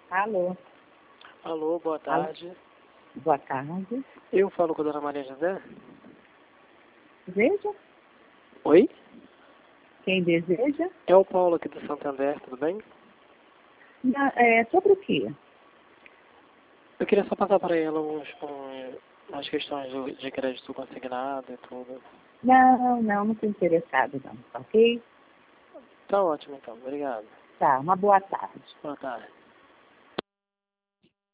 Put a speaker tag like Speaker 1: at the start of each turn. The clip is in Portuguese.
Speaker 1: Alô,
Speaker 2: Alô, boa tarde.
Speaker 1: boa tarde.
Speaker 2: Eu falo com a dona Maria José?
Speaker 1: Deseja?
Speaker 2: Oi?
Speaker 1: Quem deseja?
Speaker 2: É o Paulo aqui do Santander, tudo bem?
Speaker 1: Sobre o quê?
Speaker 2: Eu queria só passar para ela umas questões de crédito consignado e tudo.
Speaker 1: Não estou interessado não, tá ok?
Speaker 2: Tá ótimo então, obrigado.
Speaker 1: Tá, uma boa tarde.
Speaker 2: Boa tarde.